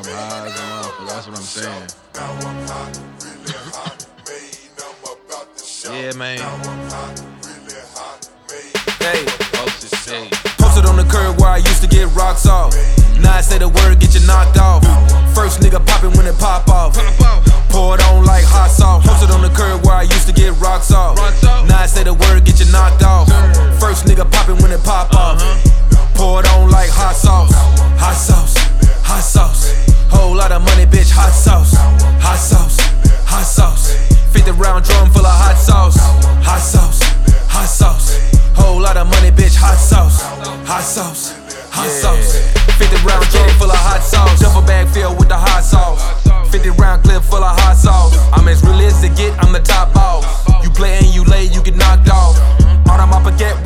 high as a motherfucker, that's what I'm saying. Yeah, man. Hey, Hey. posted on the curb where I used to get rocks off. Now I say the word, get you knocked off. First nigga poppin' when it pop off. Pour it on like hot sauce. Posted on the curb where I used to get rocks off. Now I say the word, get you knocked off. First nigga poppin' when it pop off. Pour it on like hot sauce. Hot sauce, hot sauce. Whole lot of money, bitch, hot sauce. Hot sauce, hot sauce. 50 round drum full of hot sauce. Hot sauce, hot sauce. Whole lot of money, bitch, hot sauce. Hot sauce, hot sauce. 50 round drum full of hot sauce. Duffel bag filled with the hot sauce. 50 round clip full of hot sauce. I'm as real as it get, I'm the top boss. You play and you lay, you get knocked off. All them up again.